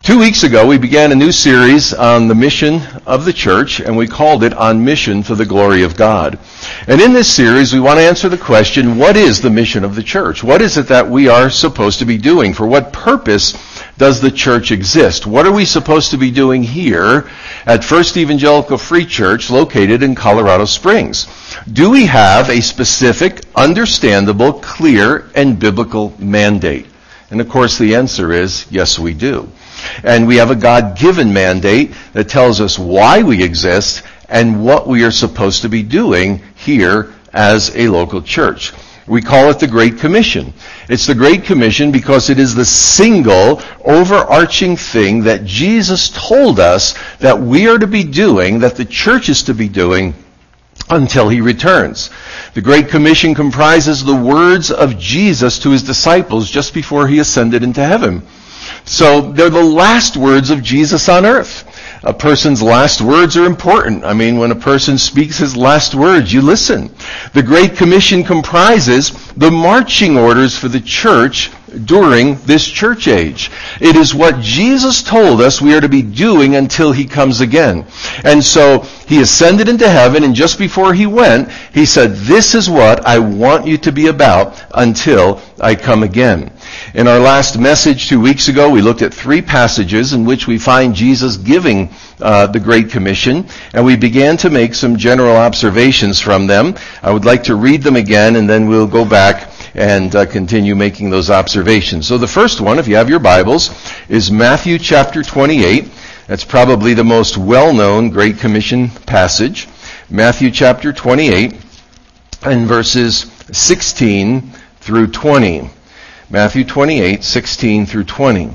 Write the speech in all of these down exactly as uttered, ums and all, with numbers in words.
Two weeks ago, we began a new series on the mission of the church, and we called it On Mission for the Glory of God. And in this series, we want to answer the question, what is the mission of the church? What is it that we are supposed to be doing? For what purpose does the church exist? What are we supposed to be doing here at First Evangelical Free Church, located in Colorado Springs? Do we have a specific, understandable, clear, and biblical mandate? And of course, the answer is, yes, we do. And we have a God-given mandate that tells us why we exist and what we are supposed to be doing here as a local church. We call it the Great Commission. It's the Great Commission because it is the single overarching thing that Jesus told us that we are to be doing, that the church is to be doing until he returns. The Great Commission comprises the words of Jesus to his disciples just before he ascended into heaven. So they're the last words of Jesus on earth. A person's last words are important. I mean, when a person speaks his last words, you listen. The Great Commission comprises the marching orders for the church during this church age. It is what Jesus told us we are to be doing until he comes again. And so he ascended into heaven, and just before he went, he said, this is what I want you to be about until I come again. In our last message two weeks ago, we looked at three passages in which we find Jesus giving uh, the Great Commission, and we began to make some general observations from them. I would like to read them again, and then we'll go back and uh, continue making those observations. So the first one, if you have your Bibles, is Matthew chapter twenty-eight. That's probably the most well-known Great Commission passage. Matthew chapter twenty-eight and verses sixteen through twenty. Matthew twenty-eight, sixteen through twenty.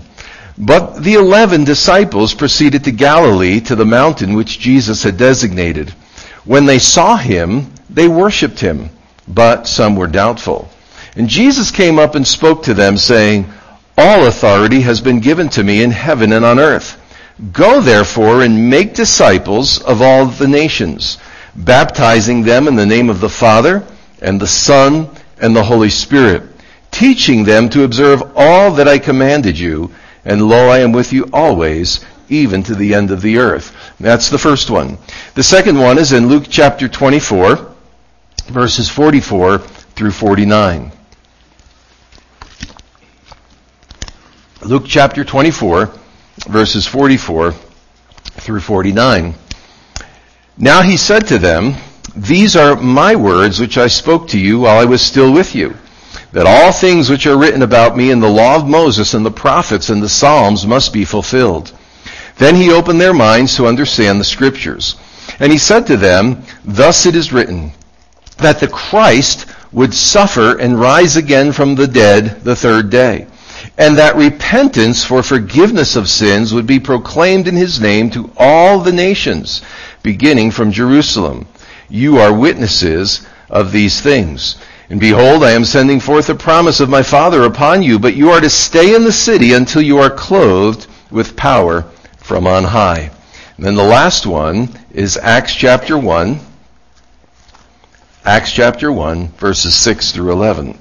But the eleven disciples proceeded to Galilee, to the mountain which Jesus had designated. When they saw him, they worshipped him, but some were doubtful. And Jesus came up and spoke to them, saying, all authority has been given to me in heaven and on earth. Go therefore and make disciples of all the nations, baptizing them in the name of the Father and the Son and the Holy Spirit, teaching them to observe all that I commanded you, and lo, I am with you always, even to the end of the earth. That's the first one. The second one is in Luke chapter twenty-four, verses forty-four through forty-nine. Luke chapter twenty-four, verses forty-four through forty-nine. Now he said to them, these are my words which I spoke to you while I was still with you, that all things which are written about me in the law of Moses and the prophets and the Psalms must be fulfilled. Then he opened their minds to understand the Scriptures. And he said to them, thus it is written, that the Christ would suffer and rise again from the dead the third day, and that repentance for forgiveness of sins would be proclaimed in his name to all the nations, beginning from Jerusalem. You are witnesses of these things. And behold, I am sending forth a promise of my Father upon you, but you are to stay in the city until you are clothed with power from on high. And then the last one is Acts chapter one. Acts chapter one, verses six through eleven.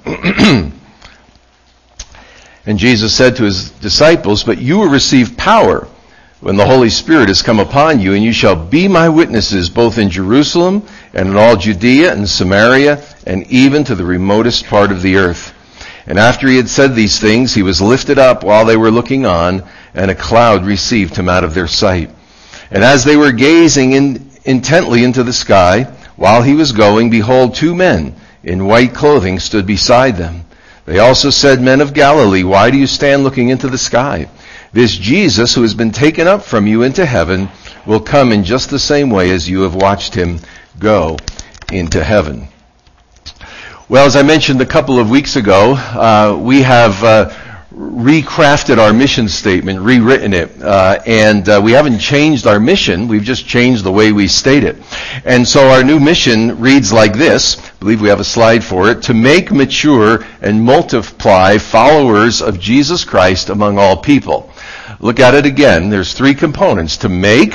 And Jesus said to his disciples, but you will receive power when the Holy Spirit has come upon you, and you shall be my witnesses both in Jerusalem and in all Judea and Samaria and even to the remotest part of the earth. And after he had said these things, he was lifted up while they were looking on, and a cloud received him out of their sight. And as they were gazing in, intently into the sky, while he was going, behold, two men in white clothing stood beside them. They also said, men of Galilee, why do you stand looking into the sky? This Jesus, who has been taken up from you into heaven, will come in just the same way as you have watched him go into heaven. Well, as I mentioned a couple of weeks ago, uh, we have uh, recrafted our mission statement, rewritten it, uh, and uh, we haven't changed our mission, we've just changed the way we state it. And so our new mission reads like this, I believe we have a slide for it, to make, mature, and multiply followers of Jesus Christ among all people. Look at it again, there's three components: to make,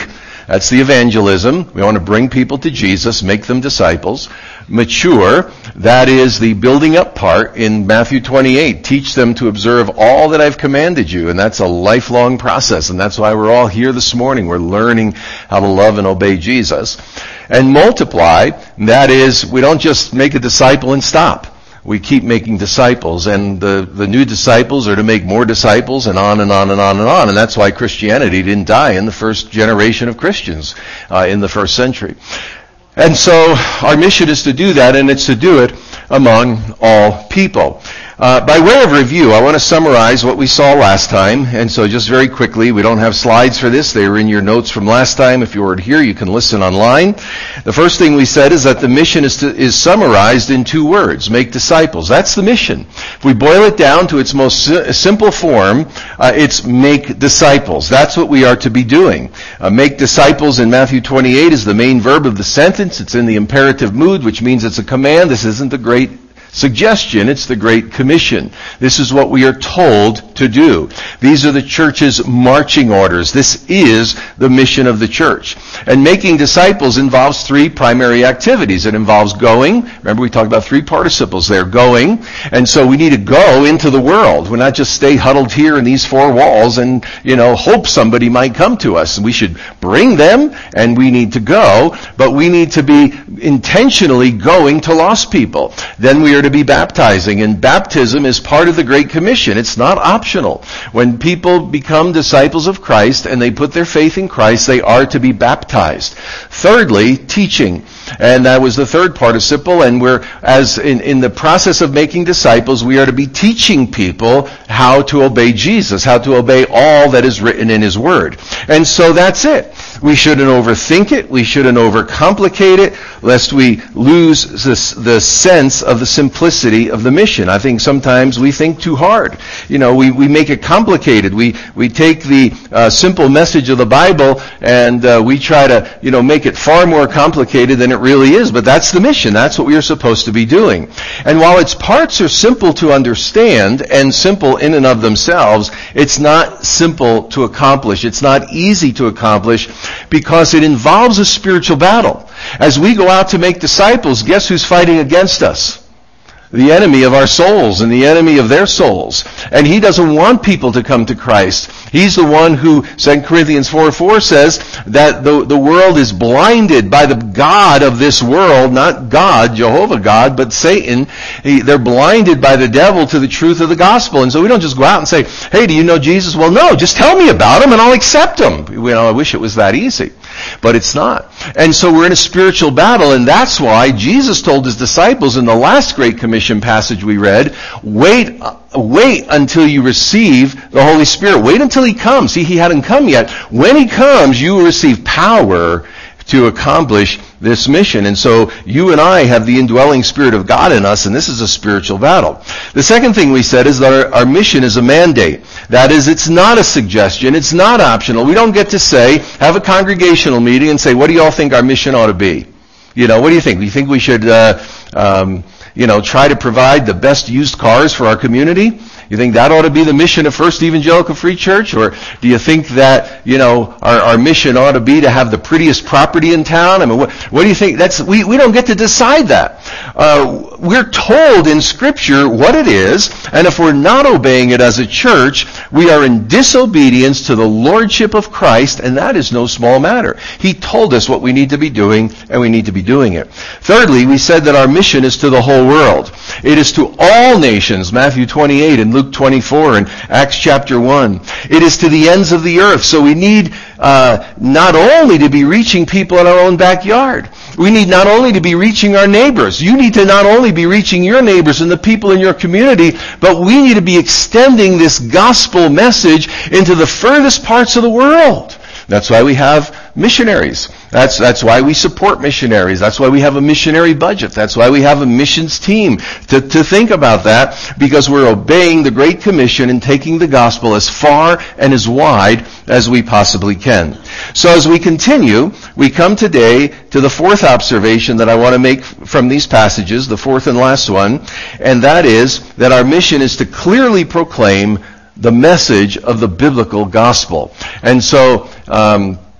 That's the evangelism. We want to bring people to Jesus, make them disciples. Mature, that is the building up part in Matthew twenty-eight. Teach them to observe all that I've commanded you. And that's a lifelong process. And that's why we're all here this morning. We're learning how to love and obey Jesus. And multiply, that is, we don't just make a disciple and stop. We keep making disciples, and the, the new disciples are to make more disciples, and on and on and on and on. And that's why Christianity didn't die in the first generation of Christians uh, in the first century. And so our mission is to do that, and it's to do it among all people. Uh, by way of review, I want to summarize what we saw last time. And so just very quickly, we don't have slides for this. They were in your notes from last time. If you weren't here, you can listen online. The first thing we said is that the mission is, to, is summarized in two words: make disciples. That's the mission. If we boil it down to its most si- simple form, uh, it's make disciples. That's what we are to be doing. Uh, make disciples in Matthew twenty-eight is the main verb of the sentence. It's in the imperative mood, which means it's a command. This isn't the great suggestion, it's the Great Commission. This is what we are told to do. These are the church's marching orders. This is the mission of the church. And making disciples involves three primary activities. It involves going. Remember, we talked about three participles there, going. And so we need to go into the world. We're not just stay huddled here in these four walls and, you know, hope somebody might come to us. We should bring them, and we need to go, but we need to be intentionally going to lost people. Then we are to be baptizing, and baptism is part of the Great Commission. It's not optional. When people become disciples of Christ and they put their faith in Christ, they are to be baptized. Thirdly, teaching. And that was the third participle, and we're, as in, in the process of making disciples, we are to be teaching people how to obey Jesus, how to obey all that is written in His Word. And so that's it. We shouldn't overthink it. We shouldn't overcomplicate it, lest we lose this, the sense of the simplicity of the mission. I think sometimes we think too hard. You know, we, we make it complicated. We we take the uh, simple message of the Bible and uh, we try to, you know, make it far more complicated than it really is. But that's the mission. That's what we are supposed to be doing. And while its parts are simple to understand and simple in and of themselves, it's not simple to accomplish. It's not easy to accomplish, because it involves a spiritual battle. As we go out to make disciples, guess who's fighting against us? The enemy of our souls and the enemy of their souls. And he doesn't want people to come to Christ. He's the one who, Second Corinthians four four says that the, the world is blinded by the God of this world, not God, Jehovah God, but Satan. He, they're blinded by the devil to the truth of the gospel. And so we don't just go out and say, hey, do you know Jesus? Well, no, just tell me about him and I'll accept him. You know, I wish it was that easy. But it's not. And so we're in a spiritual battle, and that's why Jesus told his disciples in the last Great Commission passage we read, wait, wait until you receive the Holy Spirit. Wait until he comes. See, he hadn't come yet. When he comes, you will receive power to accomplish this mission. And so you and I have the indwelling Spirit of God in us, and this is a spiritual battle. The second thing we said is that our, our mission is a mandate. That is, it's not a suggestion. It's not optional. We don't get to say, have a congregational meeting and say, what do you all think our mission ought to be? You know, what do you think? Do you think we should, uh, um, you know, try to provide the best used cars for our community? You think that ought to be the mission of First Evangelical Free Church? Or do you think that, you know, our, our mission ought to be to have the prettiest property in town? I mean, what, what do you think? That's, we, we don't get to decide that. Uh, we're told in Scripture what it is, and if we're not obeying it as a church, we are in disobedience to the Lordship of Christ, and that is no small matter. He told us what we need to be doing, and we need to be doing it. Thirdly, we said that our mission is to the whole world. It is to all nations, Matthew twenty-eight and Luke twenty-four and Acts chapter one. It is to the ends of the earth. So we need uh, not only to be reaching people in our own backyard. We need not only to be reaching our neighbors. You need to not only be reaching your neighbors and the people in your community, but we need to be extending this gospel message into the furthest parts of the world. That's why we have missionaries. That's that's why we support missionaries. That's why we have a missionary budget. That's why we have a missions team to, to think about that, because we're obeying the Great Commission and taking the gospel as far and as wide as we possibly can. So as we continue, we come today to the fourth observation that I want to make from these passages, the fourth and last one, and that is that our mission is to clearly proclaim the message of the biblical gospel. And so, um,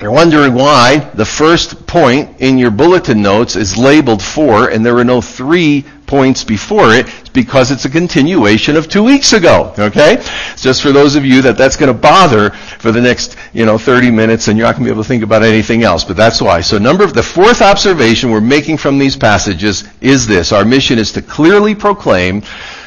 You're wondering why the first point in your bulletin notes is labeled four and there are no three points before it. It's because it's a continuation of two weeks ago, okay? It's just for those of you that that's going to bother for the next, you know, thirty minutes and you're not going to be able to think about anything else, but that's why. So number, the fourth observation we're making from these passages is this. Our mission is to clearly proclaim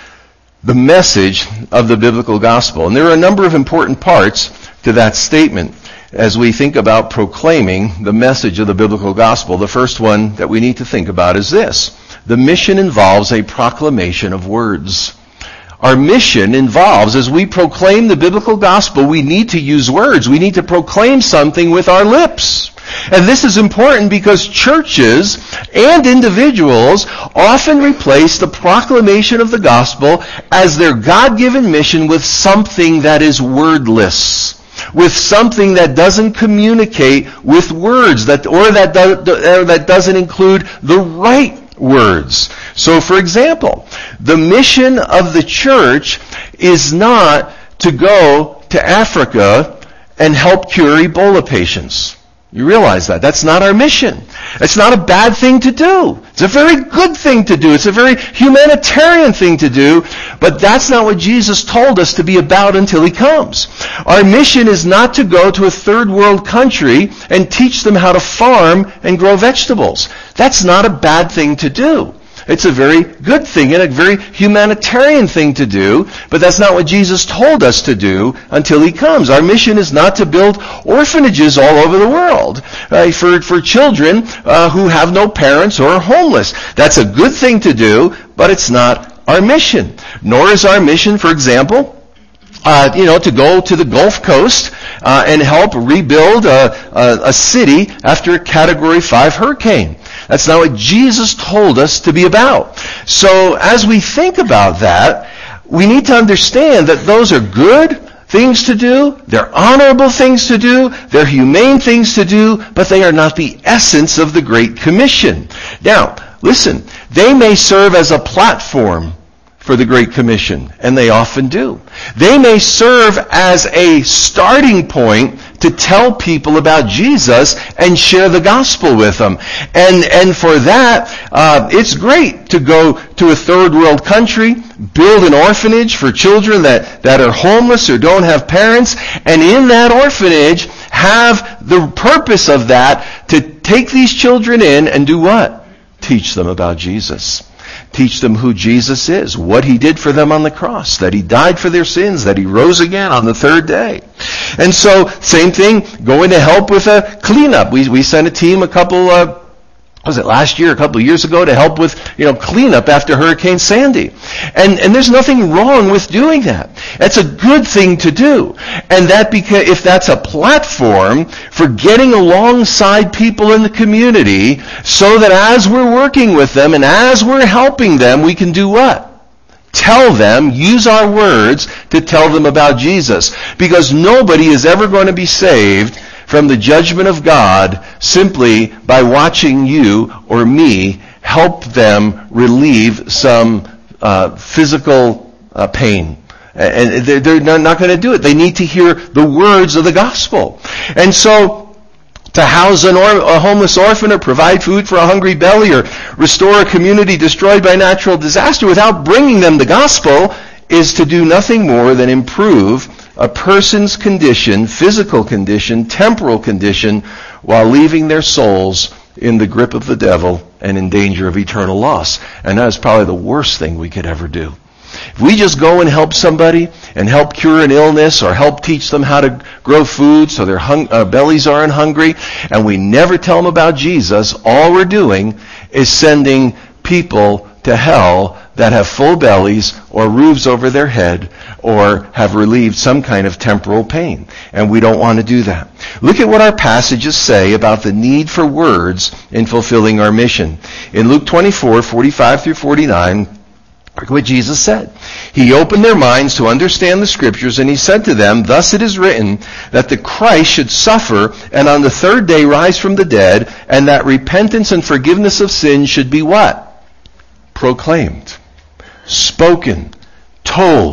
the message of the biblical gospel. And there are a number of important parts to that statement as we think about proclaiming the message of the biblical gospel. The first one that we need to think about is this. The mission involves a proclamation of words. Our mission involves, as we proclaim the biblical gospel, we need to use words. We need to proclaim something with our lips. And this is important because churches and individuals often replace the proclamation of the gospel as their God-given mission with something that is wordless, with something that doesn't communicate with words, that or that do, or that doesn't include the right words. So, for example, the mission of the church is not to go to Africa and help cure Ebola patients. You realize that. That's not our mission. It's not a bad thing to do. It's a very good thing to do. It's a very humanitarian thing to do. But that's not what Jesus told us to be about until he comes. Our mission is not to go to a third world country and teach them how to farm and grow vegetables. That's not a bad thing to do. It's a very good thing and a very humanitarian thing to do, but that's not what Jesus told us to do until he comes. Our mission is not to build orphanages all over the world uh, for, for children uh, who have no parents or are homeless. That's a good thing to do, but it's not our mission. Nor is our mission, for example, Uh, you know, to go to the Gulf Coast uh, and help rebuild a, a, a city after a Category five hurricane. That's not what Jesus told us to be about. So as we think about that, we need to understand that those are good things to do, they're honorable things to do, they're humane things to do, but they are not the essence of the Great Commission. Now, listen, they may serve as a platform for the Great Commission, and they often do. They may serve as a starting point to tell people about Jesus and share the gospel with them. And and for that, uh, it's great to go to a third world country, build an orphanage for children that, that are homeless or don't have parents, and in that orphanage have the purpose of that to take these children in and do what? Teach them about Jesus. Teach them who Jesus is, what he did for them on the cross, that he died for their sins, that he rose again on the third day. And so, same thing, going to help with a cleanup. We we sent a team a couple, uh, was it last year, a couple of years ago, to help with, you know, cleanup after Hurricane Sandy. And and there's nothing wrong with doing that. That's a good thing to do. And that because if that's a platform for getting alongside people in the community, so that as we're working with them and as we're helping them, we can do what? Tell them, use our words to tell them about Jesus. Because nobody is ever going to be saved from the judgment of God simply by watching you or me help them relieve some uh, physical uh, pain. And they're, they're not going to do it. They need to hear the words of the gospel. And so, to house an or, a homeless orphan or provide food for a hungry belly or restore a community destroyed by natural disaster without bringing them the gospel is to do nothing more than improve a person's condition, physical condition, temporal condition, while leaving their souls in the grip of the devil and in danger of eternal loss. And that is probably the worst thing we could ever do. If we just go and help somebody and help cure an illness or help teach them how to grow food so their hung- uh, bellies aren't hungry, and we never tell them about Jesus, all we're doing is sending people to hell that have full bellies or roofs over their head or have relieved some kind of temporal pain. And we don't want to do that. Look at what our passages say about the need for words in fulfilling our mission. In Luke twenty-four, forty-five through forty-nine, look what Jesus said. He opened their minds to understand the Scriptures, and he said to them, "Thus it is written, that the Christ should suffer, and on the third day rise from the dead, and that repentance and forgiveness of sins should be" what? Proclaimed, spoken, told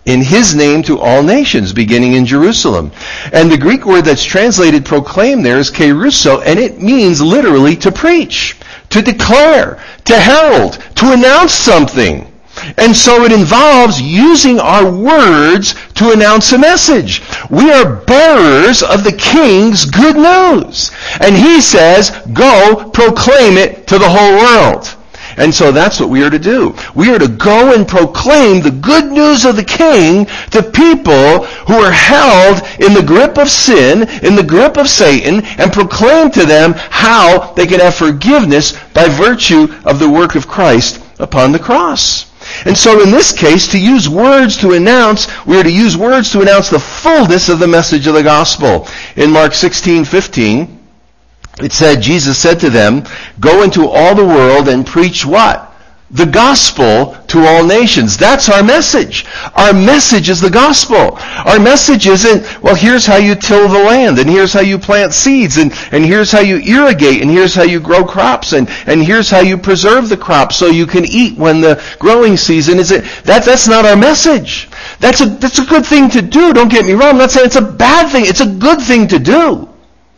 in his name to all nations, beginning in Jerusalem. And the Greek word that's translated proclaim there is kerusso, and it means literally to preach, to declare, to herald, to announce something. And so it involves using our words to announce a message. We are bearers of the King's good news. And he says, go proclaim it to the whole world. And so that's what we are to do. We are to go and proclaim the good news of the King to people who are held in the grip of sin, in the grip of Satan, and proclaim to them how they can have forgiveness by virtue of the work of Christ upon the cross. And so in this case, to use words to announce, we are to use words to announce the fullness of the message of the gospel. In Mark sixteen fifteen, it said, Jesus said to them, go into all the world and preach what? The gospel to all nations. That's our message. Our message is the gospel. Our message isn't, well, here's how you till the land, and here's how you plant seeds, and, and here's how you irrigate, and here's how you grow crops, and, and here's how you preserve the crops so you can eat when the growing season is it. That, that's not our message. That's a, that's a good thing to do. Don't get me wrong. I'm not saying it's a bad thing. It's a good thing to do.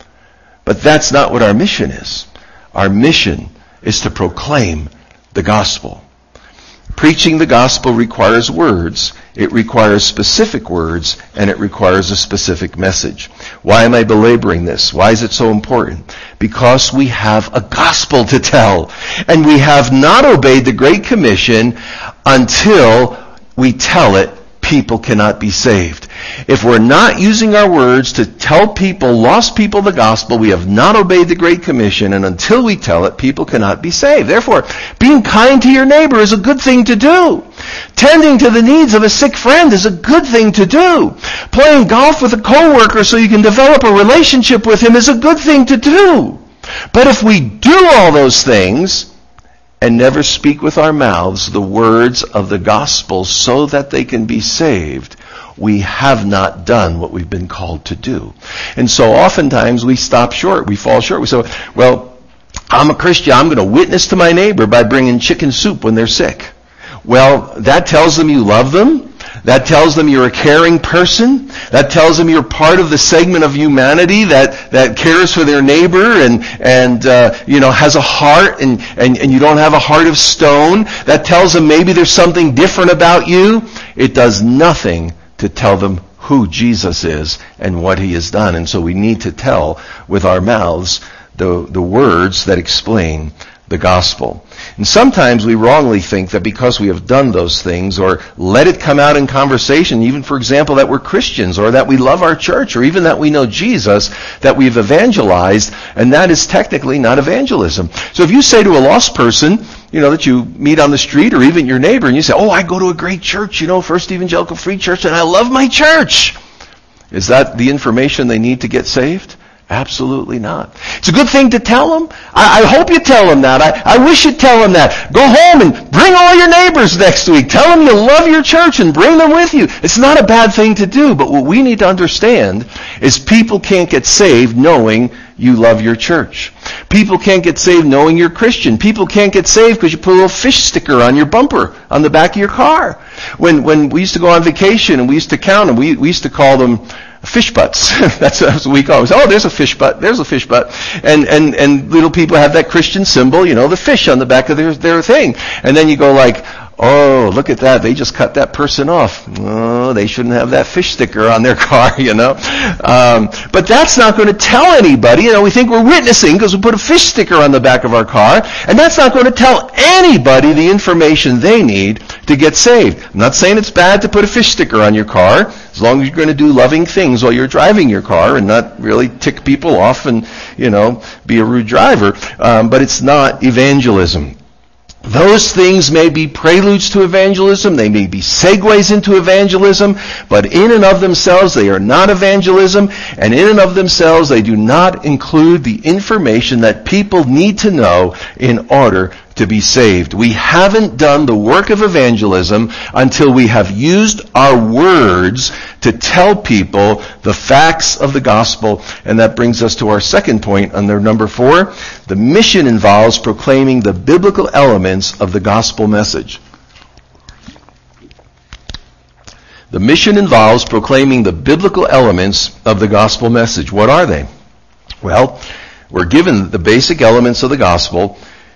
But that's not what our mission is. Our mission is to proclaim the gospel. Preaching the gospel requires words. It requires specific words, and it requires a specific message. Why am I belaboring this? Why is it so important? Because we have a gospel to tell, and we have not obeyed the Great Commission until we tell it. People cannot be saved. If we're not using our words to tell people, lost people, the gospel, we have not obeyed the Great Commission, and until we tell it, people cannot be saved. Therefore, being kind to your neighbor is a good thing to do. Tending to the needs of a sick friend is a good thing to do. Playing golf with a coworker so you can develop a relationship with him is a good thing to do. But if we do all those things and never speak with our mouths the words of the gospel so that they can be saved, we have not done what we've been called to do. And so oftentimes we stop short, we fall short. We say, well, I'm a Christian, I'm going to witness to my neighbor by bringing chicken soup when they're sick. Well, that tells them you love them. That tells them you're a caring person. That tells them you're part of the segment of humanity that, that cares for their neighbor and, and uh, you know, has a heart and, and, and you don't have a heart of stone. That tells them maybe there's something different about you. It does nothing to tell them who Jesus is and what he has done. And so we need to tell with our mouths the, the words that explain the gospel. And sometimes we wrongly think that because we have done those things or let it come out in conversation, even for example that we're Christians or that we love our church or even that we know Jesus, that we've evangelized, and that is technically not evangelism. So if you say to a lost person, you know, that you meet on the street or even your neighbor and you say, oh, I go to a great church, you know, First Evangelical Free Church, and I love my church. Is that the information they need to get saved? Absolutely not. It's a good thing to tell them. I, I hope you tell them that. I, I wish you'd tell them that. Go home and bring all your neighbors next week. Tell them you love your church and bring them with you. It's not a bad thing to do, but what we need to understand is people can't get saved knowing you love your church. People can't get saved knowing you're Christian. People can't get saved because you put a little fish sticker on your bumper on the back of your car. When when we used to go on vacation and we used to count them, we, we used to call them fish butts. that's, that's what we call it. Oh, there's a fish butt. There's a fish butt. And, and, and little people have that Christian symbol, you know, the fish on the back of their, their thing. And then you go like, oh, look at that. They just cut that person off. Oh, they shouldn't have that fish sticker on their car, you know. Um, but that's not going to tell anybody. You know, we think we're witnessing because we put a fish sticker on the back of our car. And that's not going to tell anybody the information they need to get saved. I'm not saying it's bad to put a fish sticker on your car, as long as you're going to do loving things while you're driving your car and not really tick people off and, you know, be a rude driver. Um, but it's not evangelism. Those things may be preludes to evangelism, they may be segues into evangelism, but in and of themselves they are not evangelism, and in and of themselves they do not include the information that people need to know in order to be saved. We haven't done the work of evangelism until we have used our words to tell people the facts of the gospel. And that brings us to our second point under number four. The mission involves proclaiming the biblical elements of the gospel message. The mission involves proclaiming the biblical elements of the gospel message. What are they? Well, we're given the basic elements of the gospel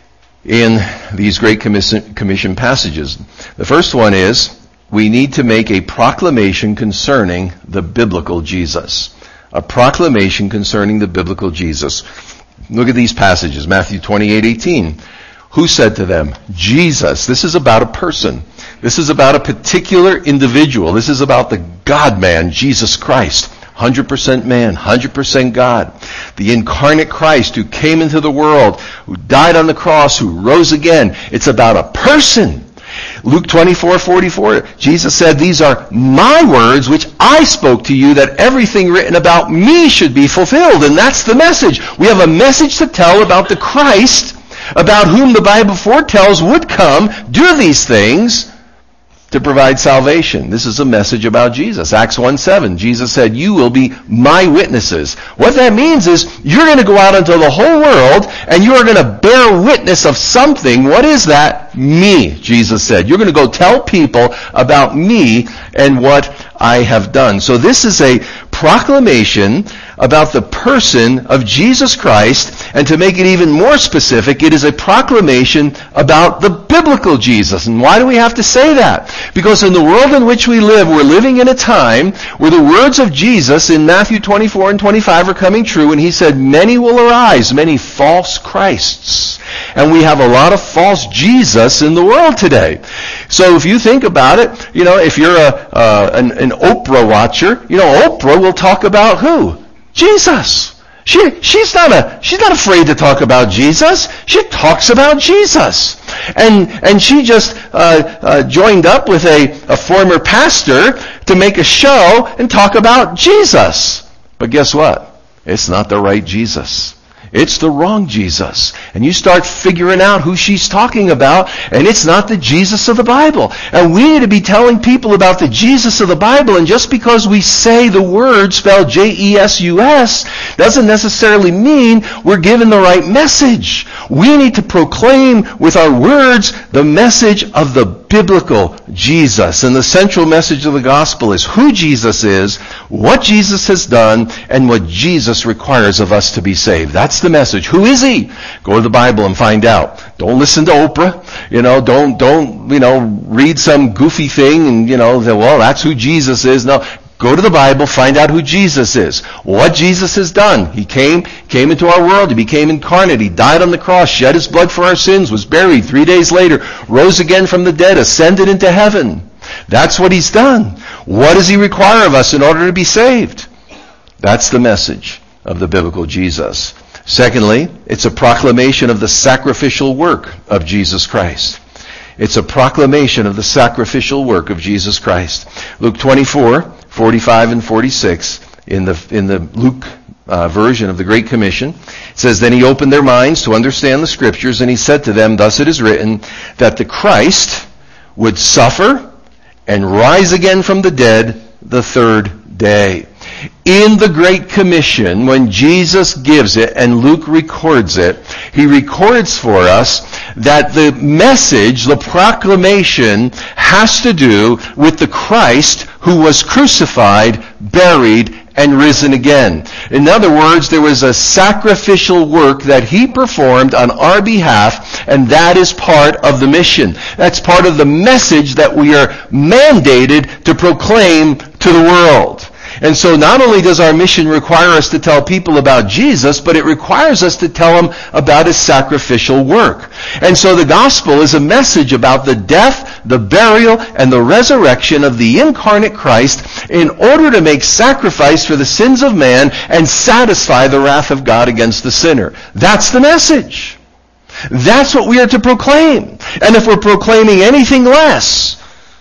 in these Great Commission, Commission passages. The first one is, we need to make a proclamation concerning the biblical Jesus. A proclamation concerning the biblical Jesus. Look at these passages. Matthew twenty-eight eighteen. Who said to them? Jesus. This is about a person. This is about a particular individual. This is about the God-man, Jesus Christ. one hundred percent man, one hundred percent God. The incarnate Christ who came into the world, who died on the cross, who rose again. It's about a person. Luke twenty-four forty-four, Jesus said, these are my words which I spoke to you, that everything written about me should be fulfilled. And that's the message. We have a message to tell about the Christ, about whom the Bible foretells would come, do these things, to provide salvation. This is a message about Jesus. Acts one seven, Jesus said, you will be my witnesses. What that means is, you're going to go out into the whole world, and you are going to bear witness of something. What is that? Me, Jesus said. You're going to go tell people about me and what I have done. So this is a proclamation about the person of Jesus Christ, and to make it even more specific, it is a proclamation about the biblical Jesus. And why do we have to say that? Because in the world in which we live, we're living in a time where the words of Jesus in Matthew twenty-four and twenty-five are coming true, and he said, many will arise, many false Christs. And we have a lot of false Jesus in the world today. So if you think about it, you know, if you're a uh, an, an Oprah watcher, you know, Oprah will talk about who? Jesus. She she's not a she's not afraid to talk about Jesus. She talks about Jesus, and and she just uh, uh, joined up with a, a former pastor to make a show and talk about Jesus. But guess what? It's not the right Jesus. It's the wrong Jesus. And you start figuring out who she's talking about, and it's not the Jesus of the Bible. And we need to be telling people about the Jesus of the Bible, and just because we say the word spelled J E S U S doesn't necessarily mean we're given the right message. We need to proclaim with our words the message of the biblical Jesus. And the central message of the gospel is who Jesus is, what Jesus has done, and what Jesus requires of us to be saved. That's the message. Who is he? Go to the Bible and find out. Don't listen to Oprah. You know, don't, don't, you know, read some goofy thing and, you know, well, that's who Jesus is. No. Go to the Bible, find out who Jesus is. What Jesus has done. He came, came into our world. He became incarnate. He died on the cross, shed his blood for our sins, was buried. Three days later, rose again from the dead, ascended into heaven. That's what he's done. What does he require of us in order to be saved? That's the message of the biblical Jesus. Secondly, it's a proclamation of the sacrificial work of Jesus Christ. It's a proclamation of the sacrificial work of Jesus Christ. Luke twenty-four, forty-five and forty-six, in the in the Luke uh, version of the Great Commission, it says, then he opened their minds to understand the Scriptures, and he said to them, thus it is written, that the Christ would suffer and rise again from the dead the third day. In the Great Commission, when Jesus gives it and Luke records it, he records for us that the message, the proclamation, has to do with the Christ who was crucified, buried, and risen again. In other words, there was a sacrificial work that he performed on our behalf, and that is part of the mission. That's part of the message that we are mandated to proclaim to the world. And so not only does our mission require us to tell people about Jesus, but it requires us to tell them about his sacrificial work. And so the gospel is a message about the death, the burial, and the resurrection of the incarnate Christ in order to make sacrifice for the sins of man and satisfy the wrath of God against the sinner. That's the message. That's what we are to proclaim. And if we're proclaiming anything less,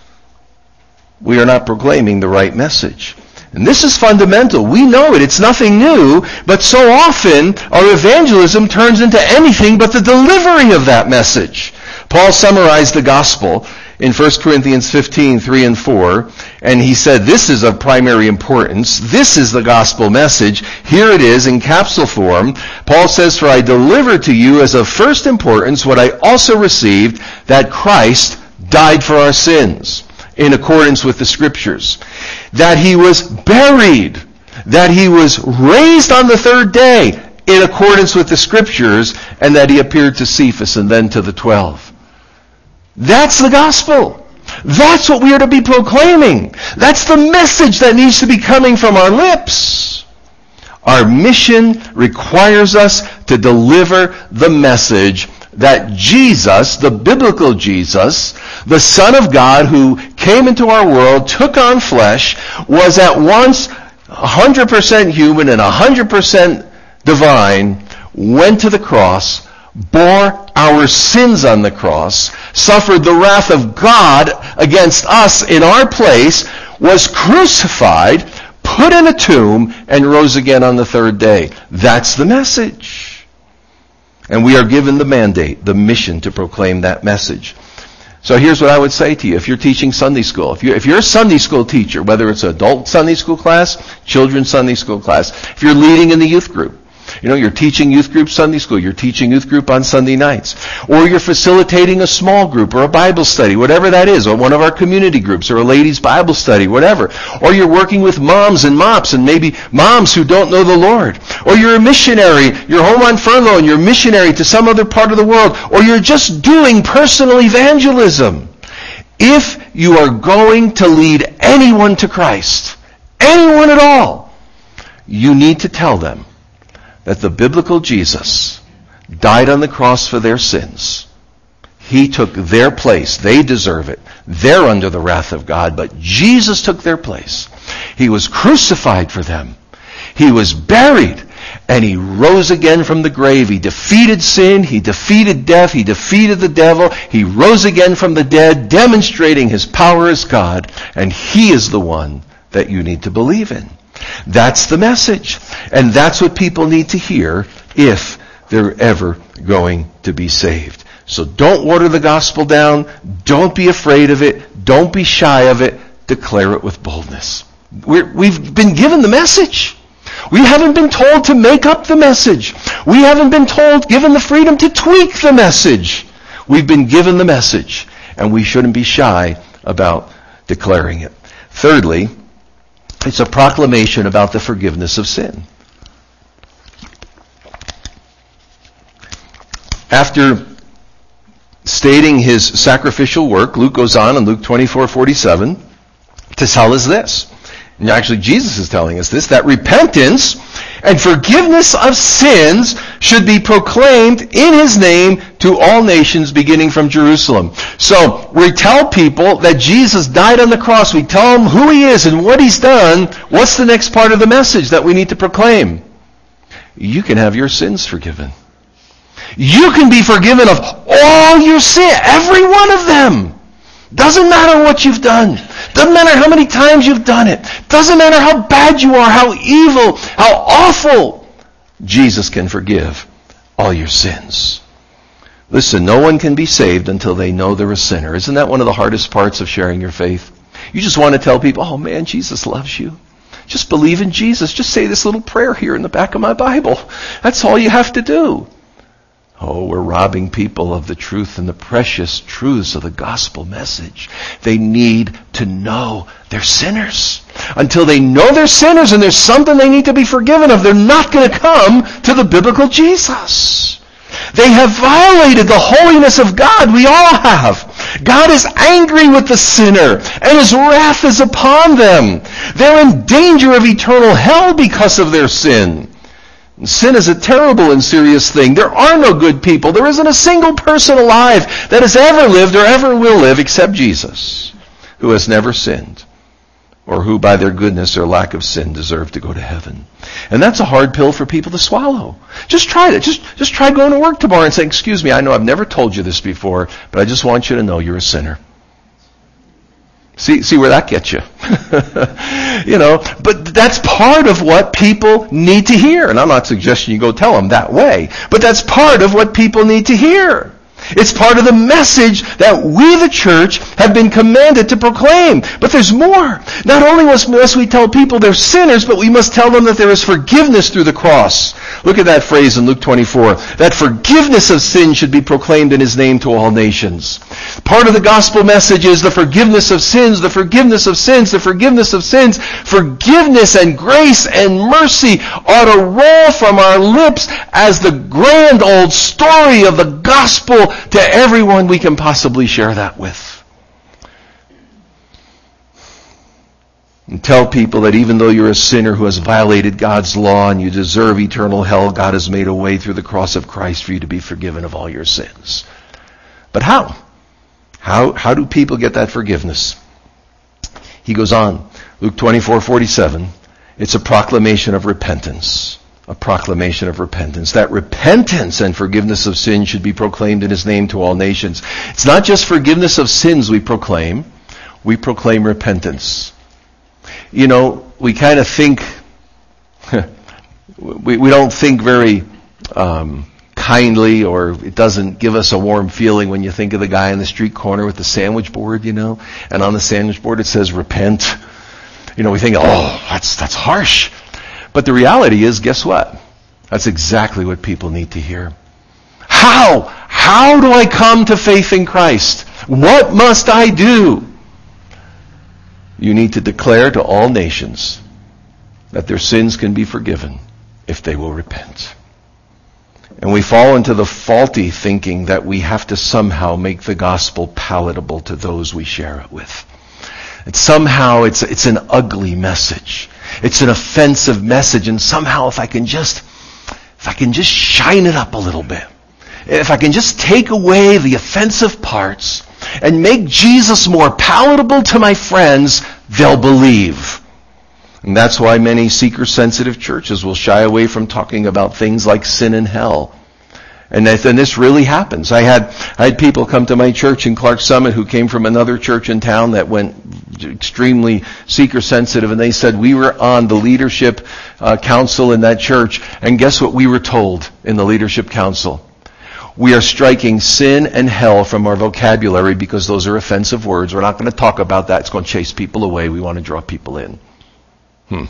we are not proclaiming the right message. And this is fundamental. We know it. It's nothing new. But so often, our evangelism turns into anything but the delivery of that message. Paul summarized the gospel in First Corinthians fifteen, three and four, and he said, this is of primary importance. This is the gospel message. Here it is in capsule form. Paul says, for I delivered to you as of first importance what I also received, that Christ died for our sins. in accordance with the Scriptures, that he was buried, that he was raised on the third day in accordance with the Scriptures, and that he appeared to Cephas and then to the twelve. That's the gospel. That's what we are to be proclaiming. That's the message that needs to be coming from our lips. Our mission requires us to deliver the message that Jesus, the biblical Jesus, the Son of God who came into our world, took on flesh, was at once one hundred percent human and one hundred percent divine, went to the cross, bore our sins on the cross, suffered the wrath of God against us in our place, was crucified, put in a tomb, and rose again on the third day. That's the message. And we are given the mandate, the mission to proclaim that message. So here's what I would say to you. If you're teaching Sunday school, if you're, if you're a Sunday school teacher, whether it's an adult Sunday school class, children's Sunday school class, if you're leading in the youth group, you know, you're teaching youth group Sunday school, you're teaching youth group on Sunday nights, or you're facilitating a small group or a Bible study, whatever that is, or one of our community groups, or a ladies' Bible study, whatever. Or you're working with moms and mops, and maybe moms who don't know the Lord. Or you're a missionary, you're home on furlough, and you're a missionary to some other part of the world. Or you're just doing personal evangelism. If you are going to lead anyone to Christ, anyone at all, you need to tell them that the biblical Jesus died on the cross for their sins. He took their place. They deserve it. They're under the wrath of God, but Jesus took their place. He was crucified for them. He was buried, and he rose again from the grave. He defeated sin. He defeated death. He defeated the devil. He rose again from the dead, demonstrating his power as God, and he is the one that you need to believe in. That's the message. And that's what people need to hear if they're ever going to be saved. So don't water the gospel down. Don't be afraid of it. Don't be shy of it. Declare it with boldness. We're, we've been given the message. We haven't been told to make up the message. We haven't been told, given the freedom to tweak the message. We've been given the message, and we shouldn't be shy about declaring it. Thirdly, it's a proclamation about the forgiveness of sin. After stating his sacrificial work, Luke goes on in Luke twenty-four forty-seven to tell us this. And actually, Jesus is telling us this, that repentance and forgiveness of sins should be proclaimed in his name to all nations, beginning from Jerusalem. So, we tell people that Jesus died on the cross. We tell them who he is and what he's done. What's the next part of the message that we need to proclaim? You can have your sins forgiven. You can be forgiven of all your sin, every one of them. Doesn't matter what you've done. Doesn't matter how many times you've done it. Doesn't matter how bad you are, how evil, how awful. Jesus can forgive all your sins. Listen, no one can be saved until they know they're a sinner. Isn't that one of the hardest parts of sharing your faith? You just want to tell people, oh man, Jesus loves you. Just believe in Jesus. Just say this little prayer here in the back of my Bible. That's all you have to do. Oh, we're robbing people of the truth and the precious truths of the gospel message. They need to know they're sinners. Until they know they're sinners and there's something they need to be forgiven of, they're not going to come to the biblical Jesus. They have violated the holiness of God. We all have. God is angry with the sinner, and his wrath is upon them. They're in danger of eternal hell because of their sin. Sin is a terrible and serious thing. There are no good people. There isn't a single person alive that has ever lived or ever will live except Jesus, who has never sinned, or who by their goodness or lack of sin deserve to go to heaven. And that's a hard pill for people to swallow. Just try it. Just, just try going to work tomorrow and saying, excuse me, I know I've never told you this before, but I just want you to know you're a sinner. See, see where that gets you. You know, but that's part of what people need to hear. And I'm not suggesting you go tell them that way, but that's part of what people need to hear. It's part of the message that we, the church, have been commanded to proclaim. But there's more. Not only must we tell people they're sinners, but we must tell them that there is forgiveness through the cross. Look at that phrase in Luke twenty-four, that forgiveness of sin should be proclaimed in his name to all nations. Part of the gospel message is the forgiveness of sins, the forgiveness of sins, the forgiveness of sins. Forgiveness and grace and mercy ought to roll from our lips as the grand old story of the gospel to everyone we can possibly share that with. And tell people that even though you're a sinner who has violated God's law and you deserve eternal hell, God has made a way through the cross of Christ for you to be forgiven of all your sins. But how? How, how do people get that forgiveness? He goes on, Luke twenty-four forty-seven, it's a proclamation of repentance. A proclamation of repentance. That repentance and forgiveness of sin should be proclaimed in his name to all nations. It's not just forgiveness of sins we proclaim, we proclaim repentance. You know, we kind of think, we, we don't think very um, kindly, or it doesn't give us a warm feeling when you think of the guy in the street corner with the sandwich board, you know, and on the sandwich board it says repent. You know, we think, oh, that's that's harsh. But the reality is, guess what? That's exactly what people need to hear. How? How do I come to faith in Christ? What must I do? You need to declare to all nations that their sins can be forgiven if they will repent. And we fall into the faulty thinking that we have to somehow make the gospel palatable to those we share it with. And somehow it's it's an ugly message. It's an offensive message, and somehow if I can just if I can just shine it up a little bit, if I can just take away the offensive parts and make Jesus more palatable to my friends, they'll believe. And that's why many seeker-sensitive churches will shy away from talking about things like sin and hell. And then this really happens. I had I had people come to my church in Clark Summit who came from another church in town that went extremely seeker-sensitive, and they said, we were on the leadership uh, council in that church, and guess what we were told in the leadership council? We are striking sin and hell from our vocabulary because those are offensive words. We're not going to talk about that. It's going to chase people away. We want to draw people in. Hmm.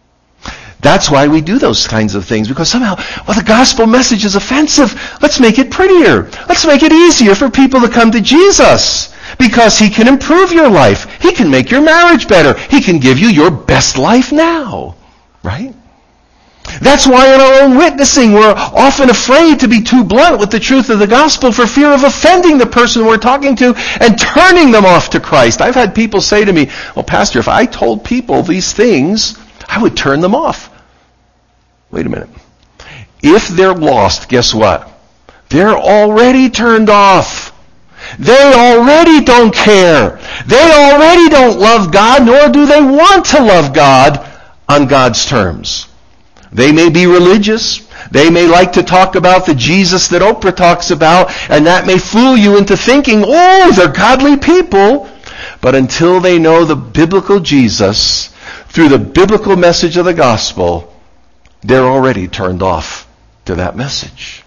That's why we do those kinds of things, because somehow, well, the gospel message is offensive. Let's make it prettier. Let's make it easier for people to come to Jesus, because he can improve your life. He can make your marriage better. He can give you your best life now. Right? That's why in our own witnessing, we're often afraid to be too blunt with the truth of the gospel for fear of offending the person we're talking to and turning them off to Christ. I've had people say to me, well, Pastor, if I told people these things, I would turn them off. Wait a minute. If they're lost, guess what? They're already turned off. They already don't care. They already don't love God, nor do they want to love God on God's terms. They may be religious. They may like to talk about the Jesus that Oprah talks about, and that may fool you into thinking, oh, they're godly people. But until they know the biblical Jesus, through the biblical message of the gospel, they're already turned off to that message.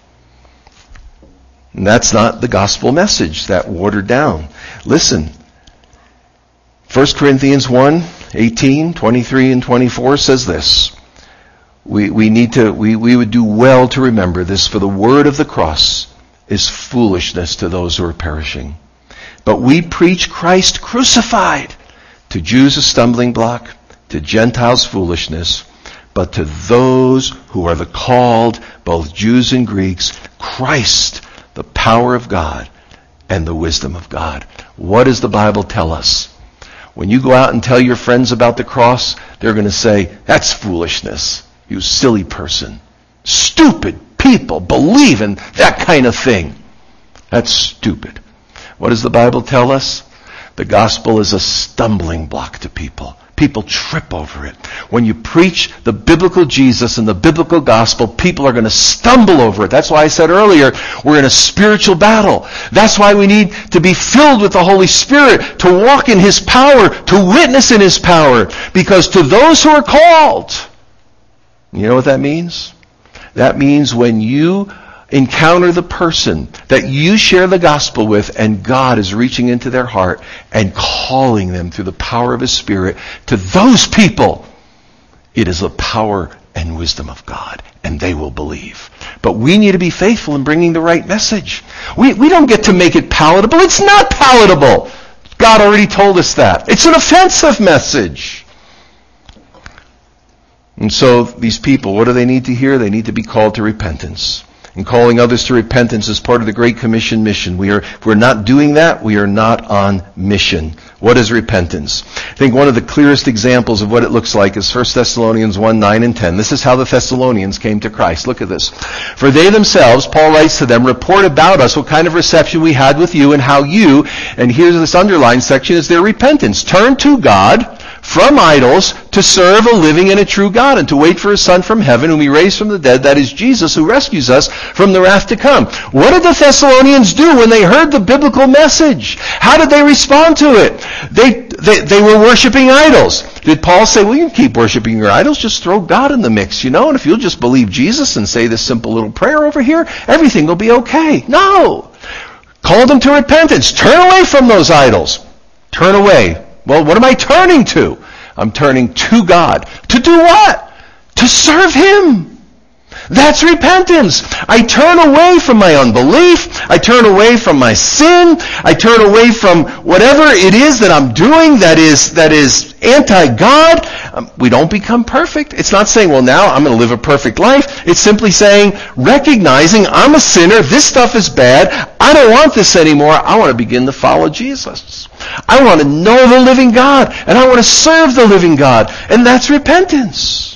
And that's not the gospel message, that watered down. Listen, First Corinthians one, eighteen, twenty-three, and twenty-four says this. We, we need to, we, we would do well to remember this, for the word of the cross is foolishness to those who are perishing. But we preach Christ crucified, to Jews a stumbling block, to Gentiles foolishness, but to those who are the called, both Jews and Greeks, Christ, the power of God and the wisdom of God. What does the Bible tell us? When you go out and tell your friends about the cross, they're going to say, that's foolishness. You silly person. Stupid people believe in that kind of thing. That's stupid. What does the Bible tell us? The gospel is a stumbling block to people. People trip over it. When you preach the biblical Jesus and the biblical gospel, people are going to stumble over it. That's why I said earlier, we're in a spiritual battle. That's why we need to be filled with the Holy Spirit, to walk in His power, to witness in His power. Because to those who are called, you know what that means? That means when you encounter the person that you share the gospel with, and God is reaching into their heart and calling them through the power of His Spirit, to those people, it is the power and wisdom of God. And and they will believe. But we need to be faithful in bringing the right message. We, we don't get to make it palatable. It's not palatable. God already told us that. It's an offensive message. And so these people, what do they need to hear? They need to be called to repentance. And calling others to repentance is part of the Great Commission mission. We are, if we're not doing that, we are not on mission. What is repentance? I think one of the clearest examples of what it looks like is First Thessalonians one, nine and ten. This is how the Thessalonians came to Christ. Look at this. For they themselves, Paul writes to them, report about us what kind of reception we had with you and how you, and here's this underlined section, is their repentance. Turn to God from idols to serve a living and a true God and to wait for his Son from heaven whom he raised from the dead, that is Jesus, who rescues us from the wrath to come. What did the Thessalonians do when they heard the biblical message? How did they respond to it? They, they, they were worshiping idols. Did Paul say, well, you can keep worshiping your idols, just throw God in the mix, you know, and if you'll just believe Jesus and say this simple little prayer over here, everything will be okay. No. Called them to repentance. Turn away from those idols. Turn away. Well, what am I turning to? I'm turning to God. To do what? To serve him. That's repentance. I turn away from my unbelief. I turn away from my sin. I turn away from whatever it is that I'm doing that is that is anti-God. Um, we don't become perfect. It's not saying, well, now I'm going to live a perfect life. It's simply saying, recognizing I'm a sinner. This stuff is bad. I don't want this anymore. I want to begin to follow Jesus. I want to know the living God, and I want to serve the living God. And that's repentance.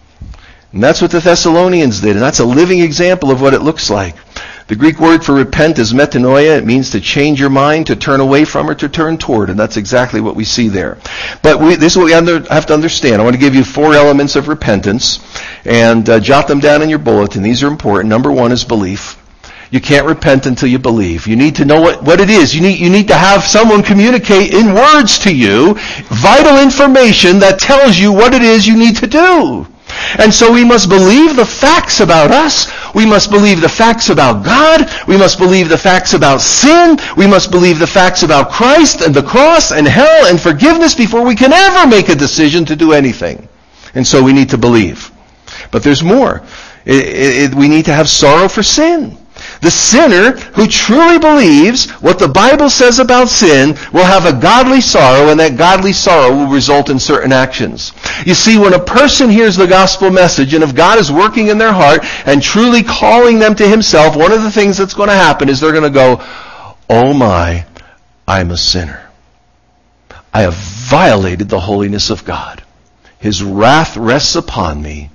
And that's what the Thessalonians did, and that's a living example of what it looks like. The Greek word for repent is metanoia. It means to change your mind, to turn away from, or to turn toward, and that's exactly what we see there. But we, this is what we under, have to understand. I want to give you four elements of repentance, and uh, jot them down in your bulletin. These are important. Number one is belief. You can't repent until you believe. You need to know what, what it is. You need, you need to have someone communicate in words to you vital information that tells you what it is you need to do. And so we must believe the facts about us. We must believe the facts about God. We must believe the facts about sin. We must believe the facts about Christ and the cross and hell and forgiveness before we can ever make a decision to do anything. And so we need to believe. But there's more. It, it, it, we need to have sorrow for sin. The sinner who truly believes what the Bible says about sin will have a godly sorrow, and that godly sorrow will result in certain actions. You see, when a person hears the gospel message, and if God is working in their heart and truly calling them to himself, one of the things that's going to happen is they're going to go, oh my, I'm a sinner. I have violated the holiness of God. His wrath rests upon me,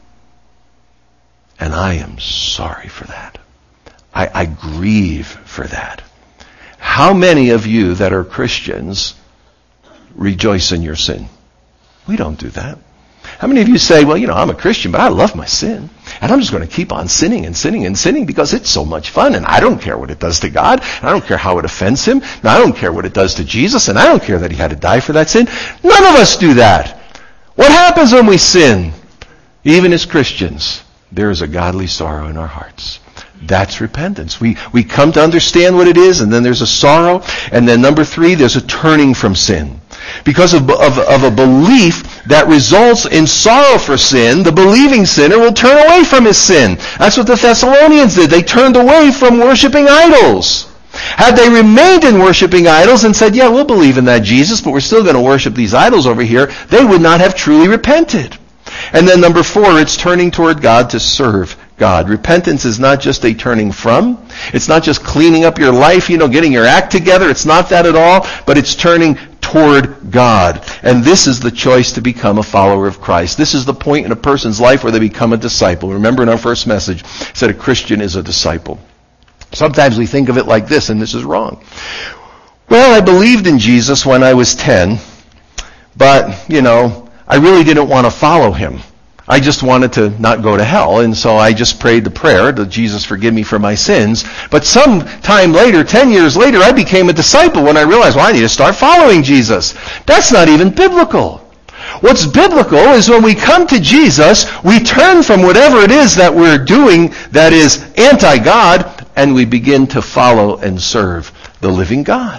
and I am sorry for that. I, I grieve for that. How many of you that are Christians rejoice in your sin? We don't do that. How many of you say, well, you know, I'm a Christian, but I love my sin, and I'm just going to keep on sinning and sinning and sinning because it's so much fun, and I don't care what it does to God, and I don't care how it offends him, and I don't care what it does to Jesus, and I don't care that he had to die for that sin. None of us do that. What happens when we sin? Even as Christians, there is a godly sorrow in our hearts. That's repentance. We we come to understand what it is, and then there's a sorrow, and then number three, there's a turning from sin. Because of, of, of a belief that results in sorrow for sin, the believing sinner will turn away from his sin. That's what the Thessalonians did. They turned away from worshiping idols. Had they remained in worshiping idols and said, yeah, we'll believe in that Jesus, but we're still going to worship these idols over here, they would not have truly repented. And then number four, it's turning toward God to serve God. Repentance is not just a turning from. It's not just cleaning up your life, you know, getting your act together. It's not that at all, but it's turning toward God. And this is the choice to become a follower of Christ. This is the point in a person's life where they become a disciple. Remember in our first message, it said a Christian is a disciple. Sometimes we think of it like this, and this is wrong. Well, I believed in Jesus when I was ten, but, you know, I really didn't want to follow him. I just wanted to not go to hell, and so I just prayed the prayer that Jesus forgive me for my sins. But some time later, ten years later, I became a disciple when I realized, well, I need to start following Jesus. That's not even biblical. What's biblical is when we come to Jesus, we turn from whatever it is that we're doing that is anti-God, and we begin to follow and serve the living God.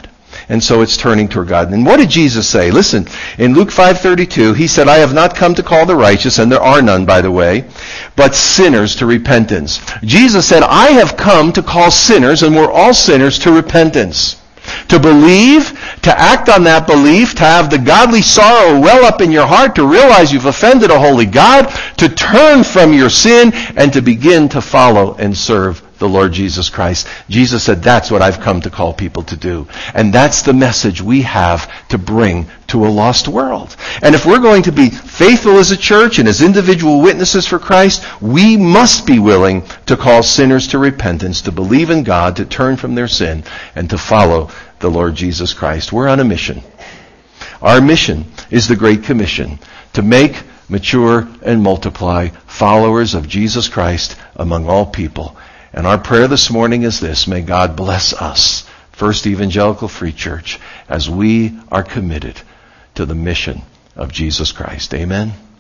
And so it's turning toward God. And what did Jesus say? Listen, in Luke five thirty-two, he said, I have not come to call the righteous, and there are none, by the way, but sinners to repentance. Jesus said, I have come to call sinners, and we're all sinners, to repentance. To believe, to act on that belief, to have the godly sorrow well up in your heart, to realize you've offended a holy God, to turn from your sin, and to begin to follow and serve the Lord Jesus Christ. Jesus said, that's what I've come to call people to do. And that's the message we have to bring to a lost world. And if we're going to be faithful as a church and as individual witnesses for Christ, we must be willing to call sinners to repentance, to believe in God, to turn from their sin, and to follow the Lord Jesus Christ. We're on a mission. Our mission is the Great Commission, to make, mature, and multiply followers of Jesus Christ among all people. And our prayer this morning is this: may God bless us, First Evangelical Free Church, as we are committed to the mission of Jesus Christ. Amen.